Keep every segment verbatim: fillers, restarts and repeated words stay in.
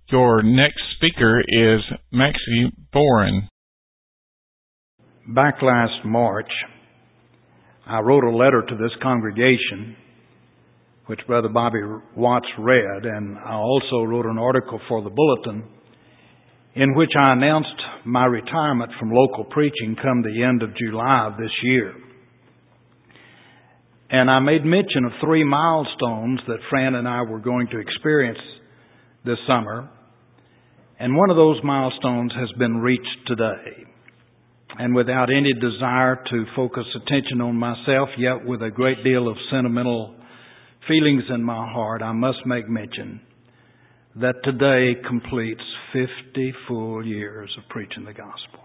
Your next speaker is Maxie Boren. Back last March, I wrote a letter to this congregation, which Brother Bobby Watts read, and I also wrote an article for the Bulletin in which I announced my retirement from local preaching come the end of July of this year. And I made mention of three milestones that Fran and I were going to experience this summer. And one of those milestones has been reached today. And without any desire to focus attention on myself, yet with a great deal of sentimental feelings in my heart, I must make mention that today completes fifty full years of preaching the gospel.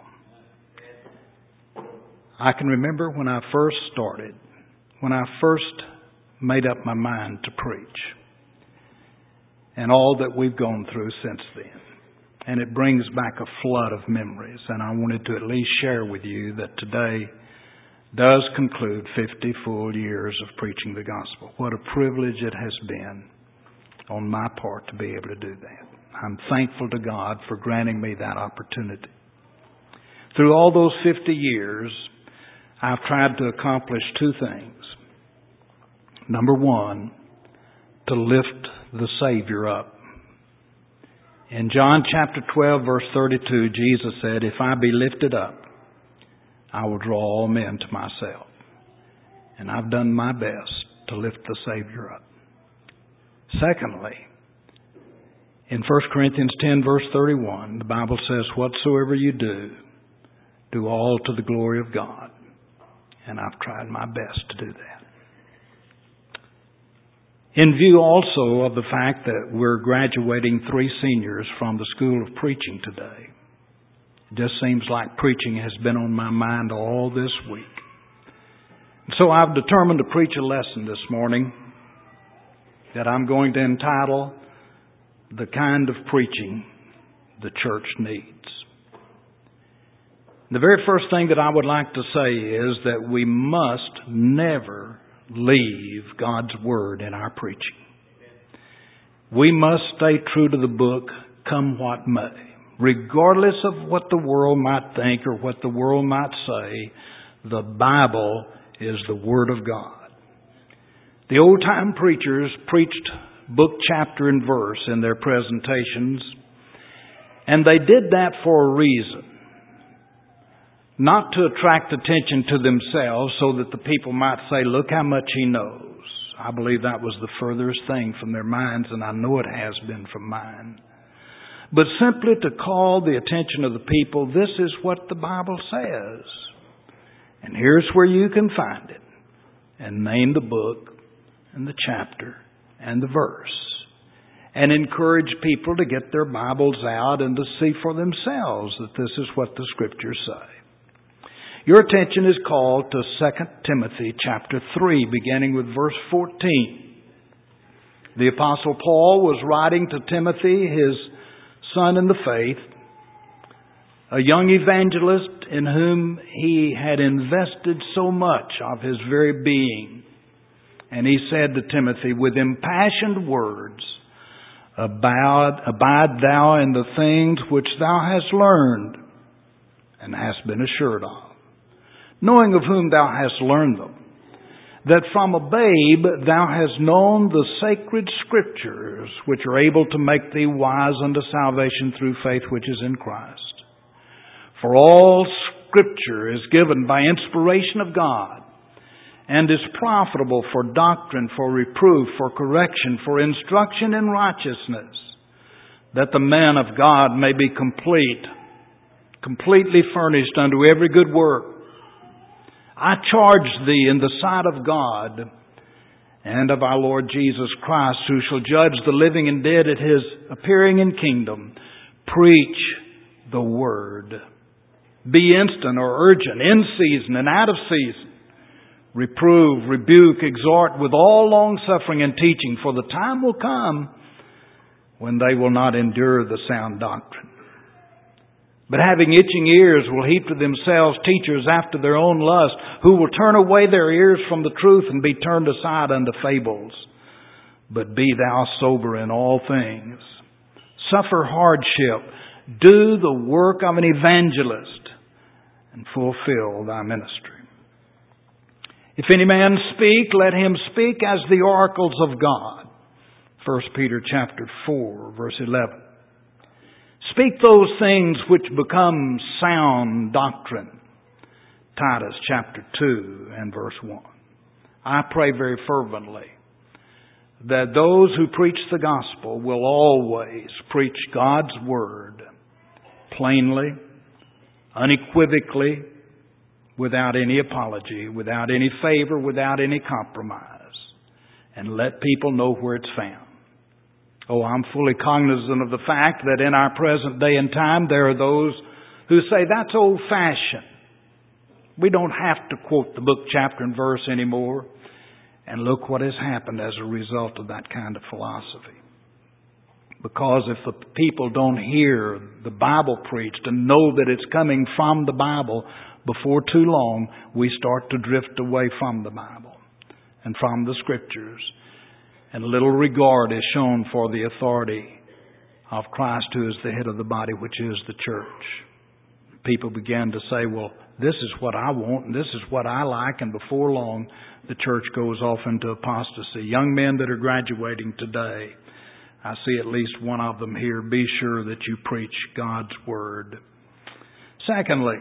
I can remember when I first started, when I first made up my mind to preach, and all that we've gone through since then. And it brings back a flood of memories. And I wanted to at least share with you that today does conclude fifty full years of preaching the gospel. What a privilege it has been on my part to be able to do that. I'm thankful to God for granting me that opportunity. Through all those fifty years, I've tried to accomplish two things. Number one, to lift the Savior up. In John chapter twelve, verse thirty-two, Jesus said, "If I be lifted up, I will draw all men to myself." And I've done my best to lift the Savior up. Secondly, in First Corinthians ten, verse thirty-one, the Bible says, "Whatsoever you do, do all to the glory of God." And I've tried my best to do that. In view also of the fact that we're graduating three seniors from the School of Preaching today, it just seems like preaching has been on my mind all this week. So I've determined to preach a lesson this morning that I'm going to entitle "The Kind of Preaching the Church Needs." The very first thing that I would like to say is that we must never leave God's Word in our preaching. We must stay true to the book, come what may. Regardless of what the world might think or what the world might say, the Bible is the Word of God. The old-time preachers preached book, chapter, and verse in their presentations, and they did that for a reason. Not to attract attention to themselves so that the people might say, "Look how much he knows." I believe that was the furthest thing from their minds, and I know it has been from mine. But simply to call the attention of the people, this is what the Bible says. And here's where you can find it. And name the book and the chapter and the verse. And encourage people to get their Bibles out and to see for themselves that this is what the Scriptures say. Your attention is called to Second Timothy chapter three, beginning with verse fourteen. The Apostle Paul was writing to Timothy, his son in the faith, a young evangelist in whom he had invested so much of his very being. And he said to Timothy, "With impassioned words, abide, abide thou in the things which thou hast learned and hast been assured of, knowing of whom thou hast learned them, that from a babe thou hast known the sacred Scriptures, which are able to make thee wise unto salvation through faith which is in Christ. For all Scripture is given by inspiration of God, and is profitable for doctrine, for reproof, for correction, for instruction in righteousness, that the man of God may be complete, completely furnished unto every good work. I charge thee in the sight of God and of our Lord Jesus Christ, who shall judge the living and dead at His appearing in kingdom, preach the word. Be instant or urgent, in season and out of season. Reprove, rebuke, exhort with all longsuffering and teaching, for the time will come when they will not endure the sound doctrine, but having itching ears will heap to themselves teachers after their own lust, who will turn away their ears from the truth and be turned aside unto fables. But be thou sober in all things, suffer hardship, do the work of an evangelist, and fulfill thy ministry. If any man speak, let him speak as the oracles of God. First Peter chapter four, verse eleven. Speak those things which become sound doctrine. Titus chapter two and verse one. I pray very fervently that those who preach the gospel will always preach God's word plainly, unequivocally, without any apology, without any favor, without any compromise, and let people know where it's found. Oh, I'm fully cognizant of the fact that in our present day and time there are those who say that's old-fashioned. We don't have to quote the book, chapter, and verse anymore. And look what has happened as a result of that kind of philosophy. Because if the people don't hear the Bible preached and know that it's coming from the Bible, before too long we start to drift away from the Bible and from the Scriptures. And little regard is shown for the authority of Christ, who is the head of the body, which is the church. People began to say, well, this is what I want and this is what I like, and before long the church goes off into apostasy. Young men that are graduating today, I see at least one of them here. Be sure that you preach God's Word. Secondly,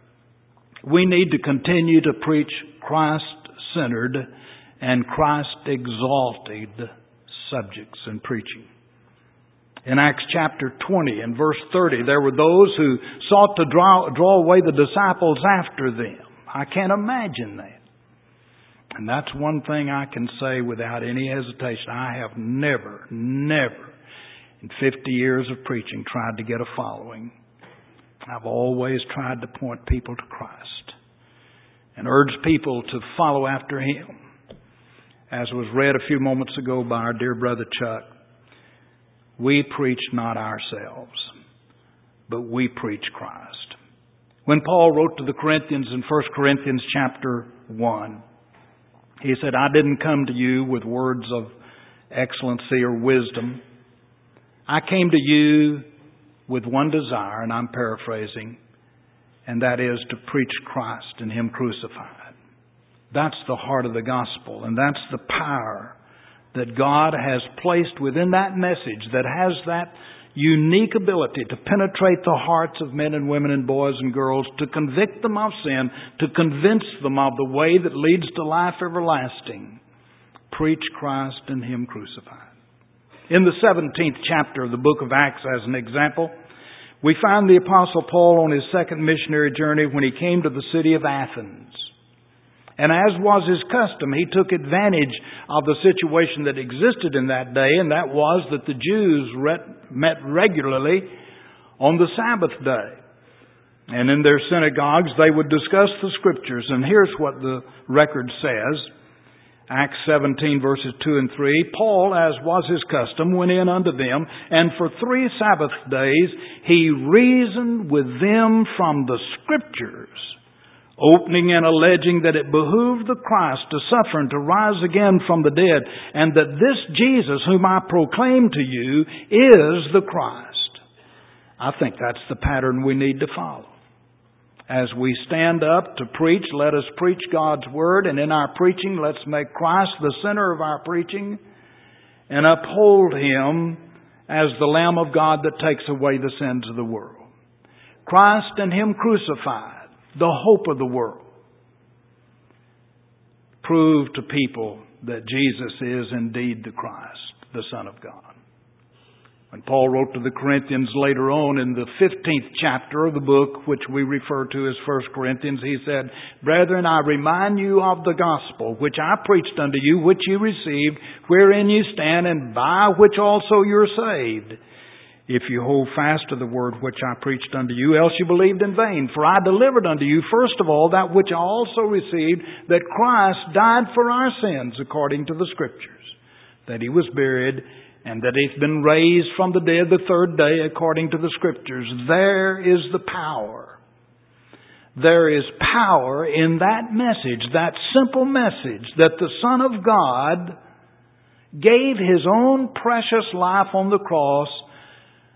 we need to continue to preach Christ-centered and Christ-exalted subjects in preaching. In Acts chapter twenty and verse thirty, there were those who sought to draw, draw away the disciples after them. I can't imagine that. And that's one thing I can say without any hesitation. I have never, never in fifty years of preaching tried to get a following. I've always tried to point people to Christ and urge people to follow after Him. As was read a few moments ago by our dear brother Chuck, we preach not ourselves, but we preach Christ. When Paul wrote to the Corinthians in First Corinthians chapter one, he said, I didn't come to you with words of excellency or wisdom. I came to you with one desire, and I'm paraphrasing, and that is to preach Christ and Him crucified. That's the heart of the gospel, and that's the power that God has placed within that message that has that unique ability to penetrate the hearts of men and women and boys and girls, to convict them of sin, to convince them of the way that leads to life everlasting. Preach Christ and Him crucified. In the seventeenth chapter of the book of Acts, as an example, we find the Apostle Paul on his second missionary journey when he came to the city of Athens. And as was his custom, he took advantage of the situation that existed in that day, and that was that the Jews met regularly on the Sabbath day. And in their synagogues, they would discuss the Scriptures. And here's what the record says. Acts seventeen, verses two and three. Paul, as was his custom, went in unto them, and for three Sabbath days he reasoned with them from the Scriptures, opening and alleging that it behooved the Christ to suffer and to rise again from the dead, and that this Jesus whom I proclaim to you is the Christ. I think that's the pattern we need to follow. As we stand up to preach, let us preach God's Word, and in our preaching, let's make Christ the center of our preaching and uphold Him as the Lamb of God that takes away the sins of the world. Christ and Him crucified, the hope of the world. Prove to people that Jesus is indeed the Christ, the Son of God. When Paul wrote to the Corinthians later on in the fifteenth chapter of the book, which we refer to as First Corinthians, he said, Brethren, I remind you of the gospel, which I preached unto you, which you received, wherein you stand, and by which also you're saved, if you hold fast to the word which I preached unto you, else you believed in vain. For I delivered unto you, first of all, that which I also received, that Christ died for our sins, according to the Scriptures, that He was buried, and that He's been raised from the dead the third day, according to the Scriptures. There is the power. There is power in that message, that simple message, that the Son of God gave His own precious life on the cross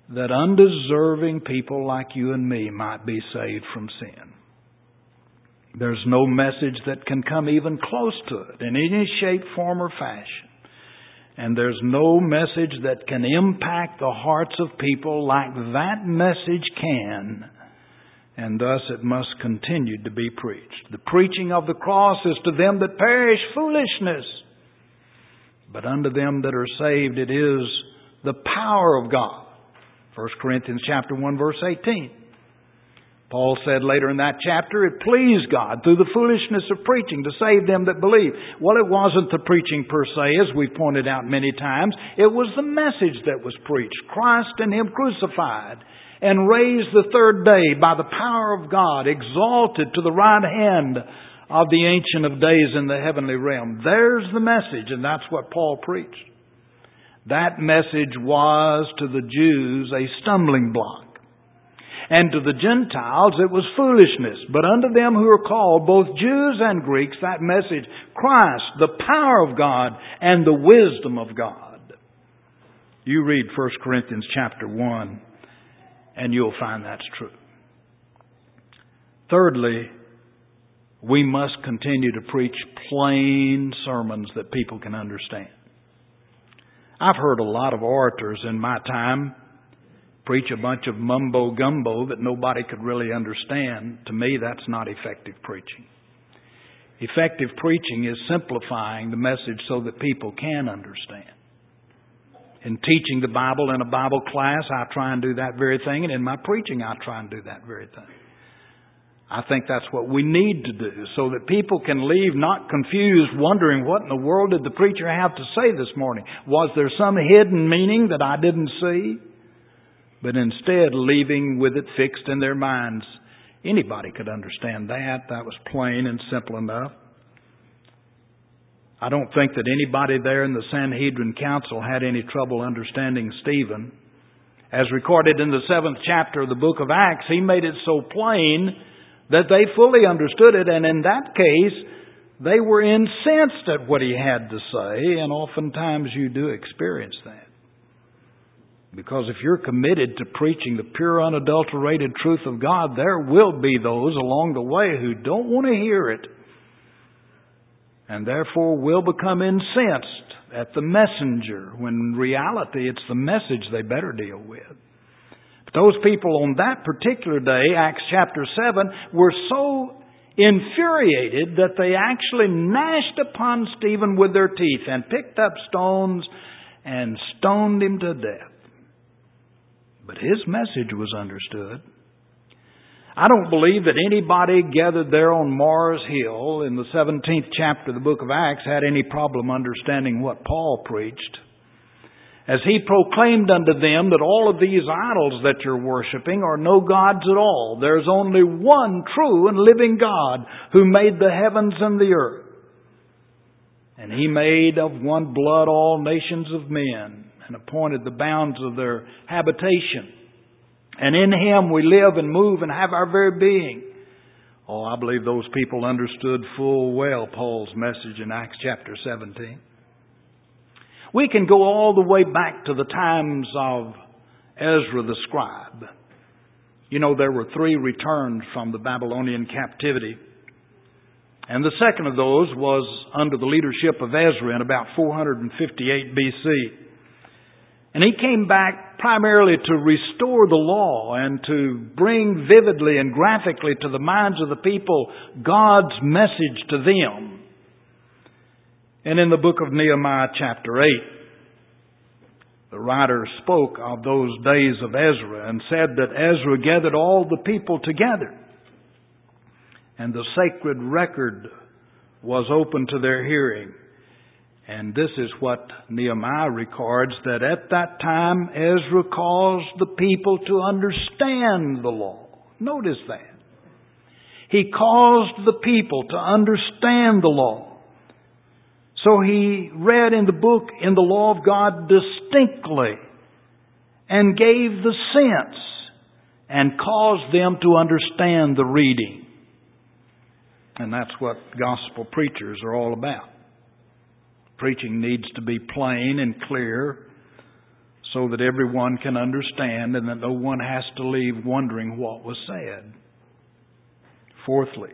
that undeserving people like you and me might be saved from sin. There's no message that can come even close to it in any shape, form, or fashion. And there's no message that can impact the hearts of people like that message can. And thus it must continue to be preached. The preaching of the cross is to them that perish foolishness. But unto them that are saved it is the power of God. First Corinthians chapter one verse eighteen. Paul said later in that chapter, it pleased God through the foolishness of preaching to save them that believe. Well, it wasn't the preaching per se, as we've pointed out many times. It was the message that was preached. Christ and Him crucified and raised the third day by the power of God, exalted to the right hand of the Ancient of Days in the heavenly realm. There's the message, and that's what Paul preached. That message was to the Jews a stumbling block. And to the Gentiles it was foolishness. But unto them who are called, both Jews and Greeks, that message, Christ, the power of God and the wisdom of God. You read First Corinthians chapter one and you'll find that's true. Thirdly, we must continue to preach plain sermons that people can understand. I've heard a lot of orators in my time preach a bunch of mumbo-gumbo that nobody could really understand. To me, that's not effective preaching. Effective preaching is simplifying the message so that people can understand. In teaching the Bible in a Bible class, I try and do that very thing, and in my preaching, I try and do that very thing. I think that's what we need to do so that people can leave not confused, wondering what in the world did the preacher have to say this morning? Was there some hidden meaning that I didn't see? But instead leaving with it fixed in their minds. Anybody could understand that. That was plain and simple enough. I don't think that anybody there in the Sanhedrin Council had any trouble understanding Stephen. As recorded in the seventh chapter of the book of Acts, he made it so plain that they fully understood it. And in that case, they were incensed at what he had to say. And oftentimes you do experience that. Because if you're committed to preaching the pure, unadulterated truth of God, there will be those along the way who don't want to hear it. And therefore will become incensed at the messenger, when in reality it's the message they better deal with. But those people on that particular day, Acts chapter seven, were so infuriated that they actually gnashed upon Stephen with their teeth and picked up stones and stoned him to death. But his message was understood. I don't believe that anybody gathered there on Mars Hill in the seventeenth chapter of the book of Acts had any problem understanding what Paul preached. As he proclaimed unto them that all of these idols that you're worshiping are no gods at all. There's only one true and living God who made the heavens and the earth. And He made of one blood all nations of men, and appointed the bounds of their habitation. And in Him we live and move and have our very being. Oh, I believe those people understood full well Paul's message in Acts chapter seventeen. We can go all the way back to the times of Ezra the scribe. You know, there were three returns from the Babylonian captivity. And the second of those was under the leadership of Ezra in about four fifty-eight B C. And he came back primarily to restore the law and to bring vividly and graphically to the minds of the people God's message to them. And in the book of Nehemiah chapter eight, the writer spoke of those days of Ezra and said that Ezra gathered all the people together, and the sacred record was open to their hearing. And this is what Nehemiah records, that at that time Ezra caused the people to understand the law. Notice that. He caused the people to understand the law. So he read in the book, in the law of God distinctly, and gave the sense and caused them to understand the reading. And that's what gospel preachers are all about. Preaching needs to be plain and clear so that everyone can understand and that no one has to leave wondering what was said. Fourthly,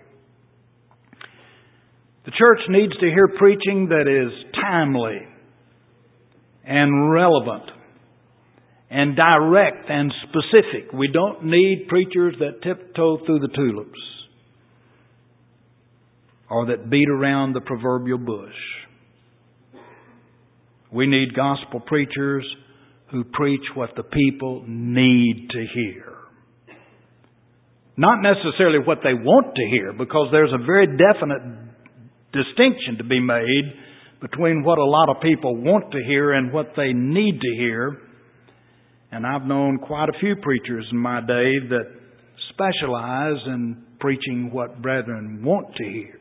the church needs to hear preaching that is timely and relevant and direct and specific. We don't need preachers that tiptoe through the tulips or that beat around the proverbial bush. We need gospel preachers who preach what the people need to hear. Not necessarily what they want to hear, because there's a very definite distinction to be made between what a lot of people want to hear and what they need to hear. And I've known quite a few preachers in my day that specialize in preaching what brethren want to hear.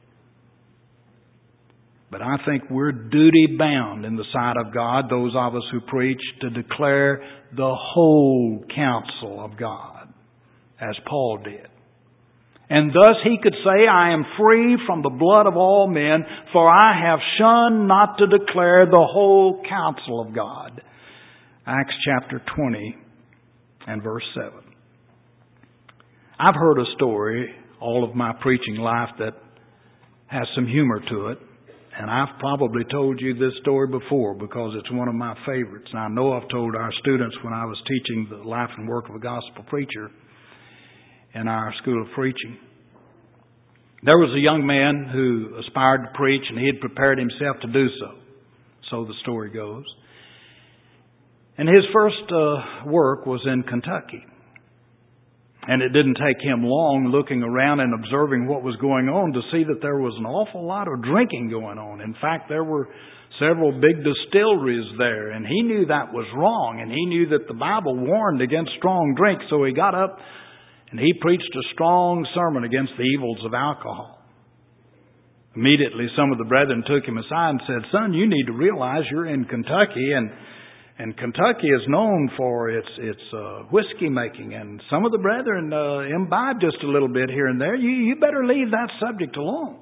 But I think we're duty bound in the sight of God, those of us who preach, to declare the whole counsel of God, as Paul did. And thus he could say, I am free from the blood of all men, for I have shunned not to declare the whole counsel of God. Acts chapter twenty and verse seven. I've heard a story all of my preaching life that has some humor to it. And I've probably told you this story before because it's one of my favorites. And I know I've told our students when I was teaching the life and work of a gospel preacher in our school of preaching. There was a young man who aspired to preach, and he had prepared himself to do so. So the story goes. And his first uh, work was in Kentucky. And it didn't take him long looking around and observing what was going on to see that there was an awful lot of drinking going on. In fact, there were several big distilleries there, and he knew that was wrong, and he knew that the Bible warned against strong drink, so he got up and he preached a strong sermon against the evils of alcohol. Immediately, some of the brethren took him aside and said, Son, you need to realize you're in Kentucky, and And Kentucky is known for its its uh, whiskey making, and some of the brethren uh, imbibe just a little bit here and there. You you better leave that subject alone.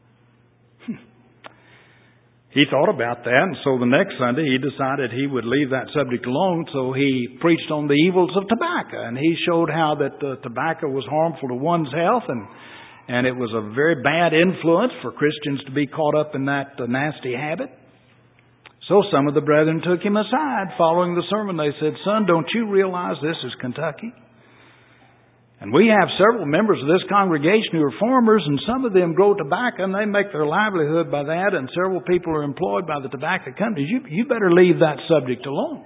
He thought about that, and so the next Sunday he decided he would leave that subject alone. So he preached on the evils of tobacco, and he showed how that uh, tobacco was harmful to one's health, and and it was a very bad influence for Christians to be caught up in that uh, nasty habit. So some of the brethren took him aside following the sermon. They said, Son, don't you realize this is Kentucky? And we have several members of this congregation who are farmers, and some of them grow tobacco, and they make their livelihood by that, and several people are employed by the tobacco companies. You, you better leave that subject alone.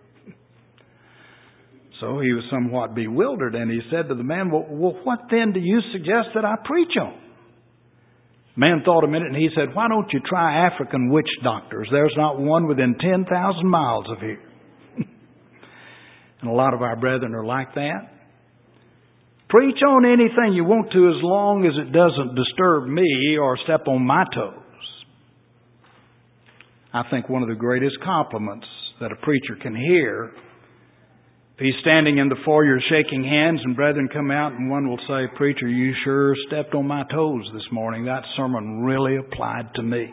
So he was somewhat bewildered, and he said to the man, well, well what then do you suggest that I preach on? Man thought a minute, and he said, why don't you try African witch doctors? There's not one within ten thousand miles of here. And a lot of our brethren are like that. Preach on anything you want to as long as it doesn't disturb me or step on my toes. I think one of the greatest compliments that a preacher can hear, if he's standing in the foyer shaking hands and brethren come out and one will say, Preacher, you sure stepped on my toes this morning. That sermon really applied to me.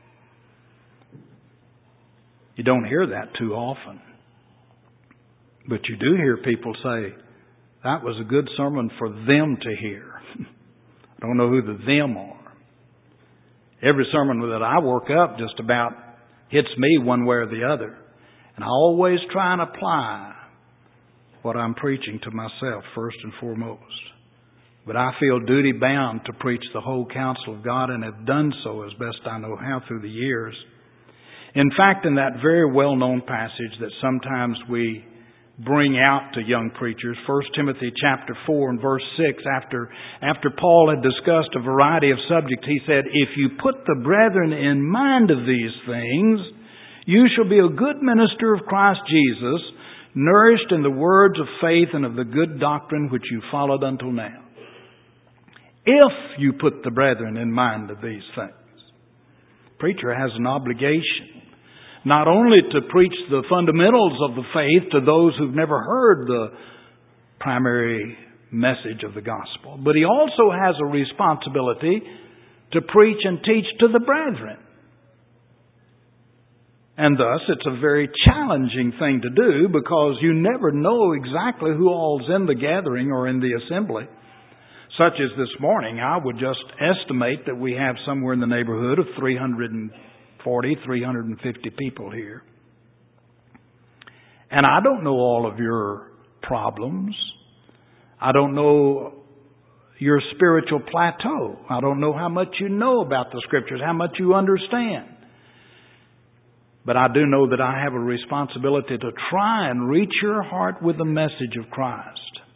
You don't hear that too often. But you do hear people say, that was a good sermon for them to hear. I don't know who the them are. Every sermon that I work up just about hits me one way or the other. And I always try and apply what I'm preaching to myself first and foremost. But I feel duty bound to preach the whole counsel of God, and have done so as best I know how through the years. In fact, in that very well-known passage that sometimes we bring out to young preachers, First Timothy chapter four and verse six, after, after Paul had discussed a variety of subjects, he said, If you put the brethren in mind of these things, you shall be a good minister of Christ Jesus, nourished in the words of faith and of the good doctrine which you followed until now. If you put the brethren in mind of these things. Preacher has an obligation not only to preach the fundamentals of the faith to those who've never heard the primary message of the gospel, but he also has a responsibility to preach and teach to the brethren. And thus, it's a very challenging thing to do because you never know exactly who all's in the gathering or in the assembly. Such as this morning, I would just estimate that we have somewhere in the neighborhood of three hundred forty, three hundred fifty people here. And I don't know all of your problems. I don't know your spiritual plateau. I don't know how much you know about the Scriptures, how much you understand. But I do know that I have a responsibility to try and reach your heart with the message of Christ.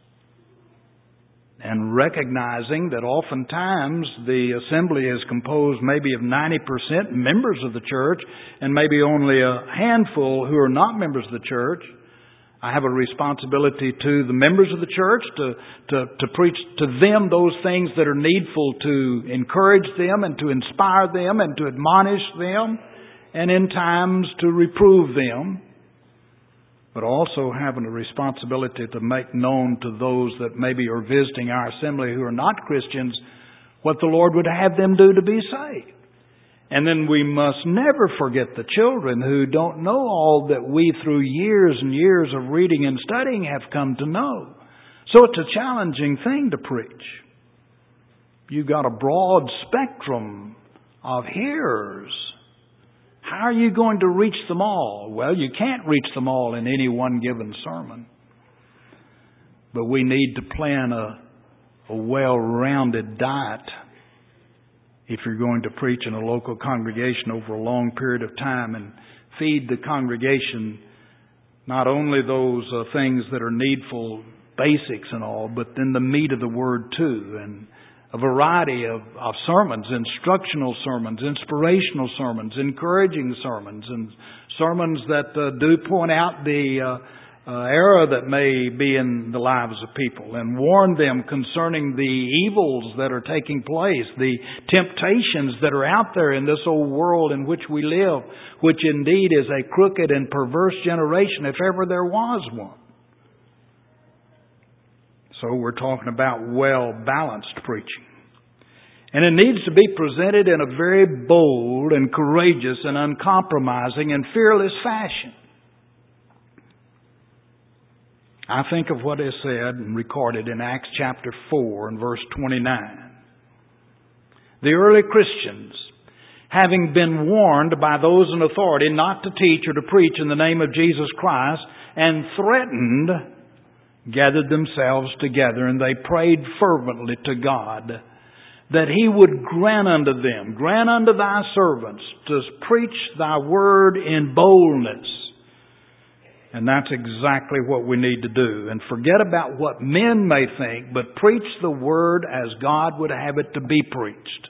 And recognizing that oftentimes the assembly is composed maybe of ninety percent members of the church and maybe only a handful who are not members of the church, I have a responsibility to the members of the church to, to, to preach to them those things that are needful to encourage them and to inspire them and to admonish them, and in times to reprove them, but also having a responsibility to make known to those that maybe are visiting our assembly who are not Christians what the Lord would have them do to be saved. And then we must never forget the children who don't know all that we through years and years of reading and studying have come to know. So it's a challenging thing to preach. You've got a broad spectrum of hearers. How are you going to reach them all? Well, you can't reach them all in any one given sermon. But we need to plan a, a well-rounded diet if you're going to preach in a local congregation over a long period of time and feed the congregation not only those uh, things that are needful, basics and all, but then the meat of the Word too, and a variety of, of sermons, instructional sermons, inspirational sermons, encouraging sermons, and sermons that uh, do point out the uh, uh, error that may be in the lives of people and warn them concerning the evils that are taking place, the temptations that are out there in this old world in which we live, which indeed is a crooked and perverse generation, if ever there was one. So we're talking about well-balanced preaching. And it needs to be presented in a very bold and courageous and uncompromising and fearless fashion. I think of what is said and recorded in Acts chapter four and verse twenty-nine. The early Christians, having been warned by those in authority not to teach or to preach in the name of Jesus Christ, and threatened, gathered themselves together, and they prayed fervently to God that He would grant unto them, grant unto Thy servants to preach Thy word in boldness. And that's exactly what we need to do. And forget about what men may think, but preach the word as God would have it to be preached.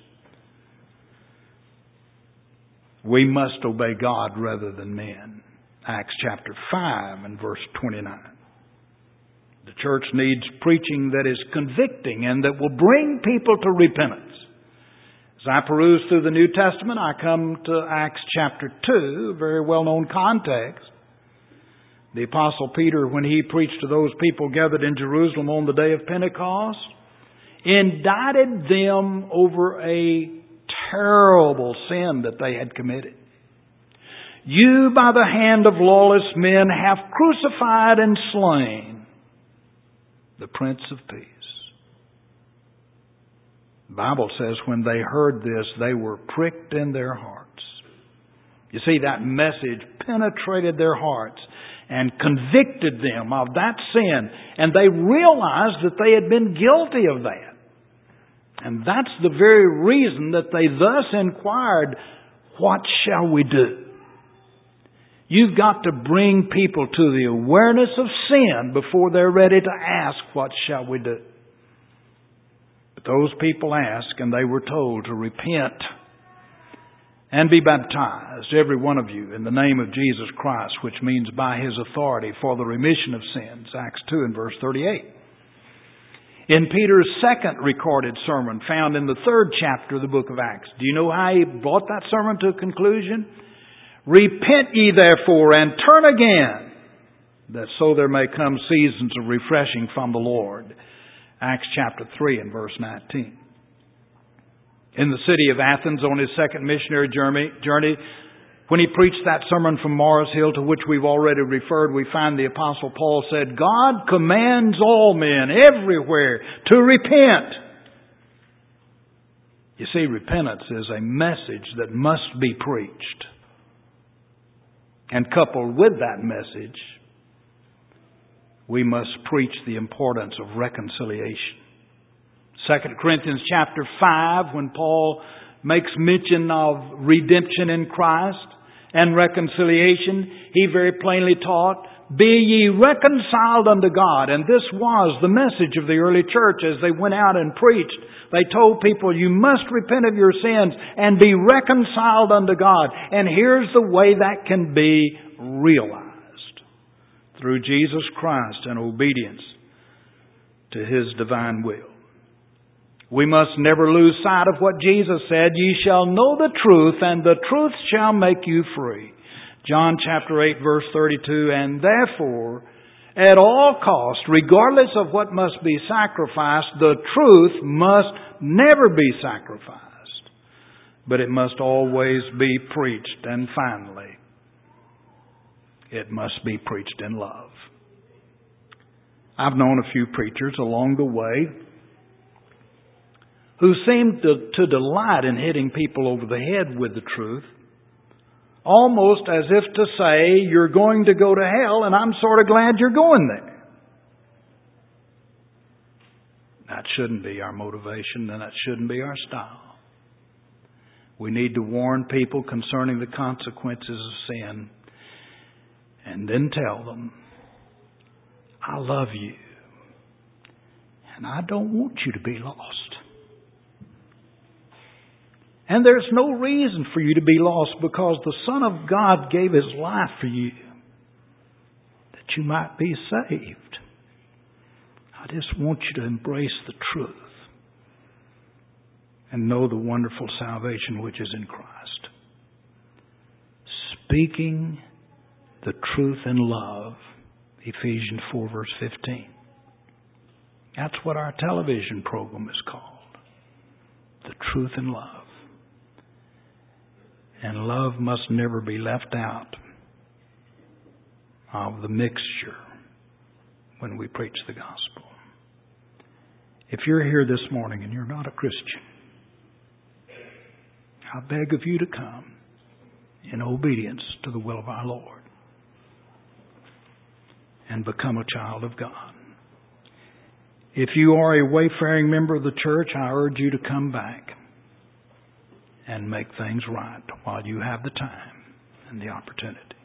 We must obey God rather than men. Acts chapter five and verse twenty-nine. The church needs preaching that is convicting and that will bring people to repentance. As I peruse through the New Testament, I come to Acts chapter two, a very well-known context. The Apostle Peter, when he preached to those people gathered in Jerusalem on the day of Pentecost, indicted them over a terrible sin that they had committed. You, by the hand of lawless men, have crucified and slain the Prince of Peace. The Bible says when they heard this, they were pricked in their hearts. You see, that message penetrated their hearts and convicted them of that sin. And they realized that they had been guilty of that. And that's the very reason that they thus inquired, what shall we do? You've got to bring people to the awareness of sin before they're ready to ask, what shall we do? But those people asked, and they were told to repent and be baptized, every one of you, in the name of Jesus Christ, which means by His authority for the remission of sins. Acts two and verse thirty-eight. In Peter's second recorded sermon, found in the third chapter of the book of Acts, do you know how he brought that sermon to a conclusion? Repent ye therefore and turn again, that so there may come seasons of refreshing from the Lord. Acts chapter three and verse nineteen. In the city of Athens, on his second missionary journey, When he preached that sermon from Mars Hill, to which we've already referred, we find the Apostle Paul said, God commands all men everywhere to repent. You see, repentance is a message that must be preached. And coupled with that message, we must preach the importance of reconciliation. Second Corinthians chapter five, when Paul makes mention of redemption in Christ and reconciliation, he very plainly taught, be ye reconciled unto God. And this was the message of the early church as they went out and preached. They told people, you must repent of your sins and be reconciled unto God. And here's the way that can be realized. Through Jesus Christ and obedience to His divine will. We must never lose sight of what Jesus said, ye shall know the truth, and the truth shall make you free. John chapter eight, verse thirty-two, and therefore, at all cost, regardless of what must be sacrificed, the truth must never be sacrificed. But it must always be preached. And finally, it must be preached in love. I've known a few preachers along the way who seemed to, to delight in hitting people over the head with the truth, almost as if to say, you're going to go to hell and I'm sort of glad you're going there. That shouldn't be our motivation, and that shouldn't be our style. We need to warn people concerning the consequences of sin and then tell them, I love you and I don't want you to be lost. And there's no reason for you to be lost because the Son of God gave His life for you that you might be saved. I just want you to embrace the truth and know the wonderful salvation which is in Christ. Speaking the truth in love, Ephesians four verse fifteen. That's what our television program is called. The truth in love. And love must never be left out of the mixture when we preach the gospel. If you're here this morning and you're not a Christian, I beg of you to come in obedience to the will of our Lord and become a child of God. If you are a wayfaring member of the church, I urge you to come back and make things right while you have the time and the opportunity.